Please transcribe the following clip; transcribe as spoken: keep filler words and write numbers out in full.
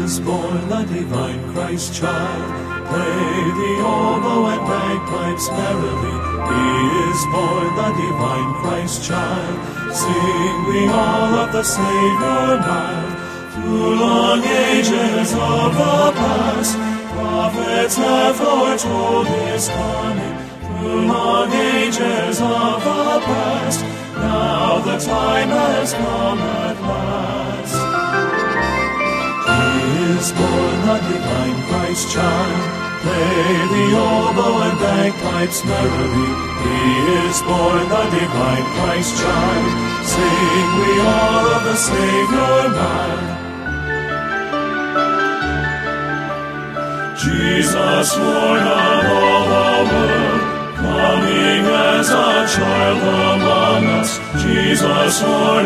is born the divine Christ child. Play the oboe and bagpipes merrily. He is born the divine Christ child. Sing we all of the Savior mild. Through long ages of the past, prophets have foretold his coming. Through long ages of the past, now the time has come at last. He is born the divine Christ child. Play the oboe and bagpipes merrily. He is born the divine Christ child. Sing we all of the Savior mild. Jesus born of all the world, coming as a child among us. Jesus born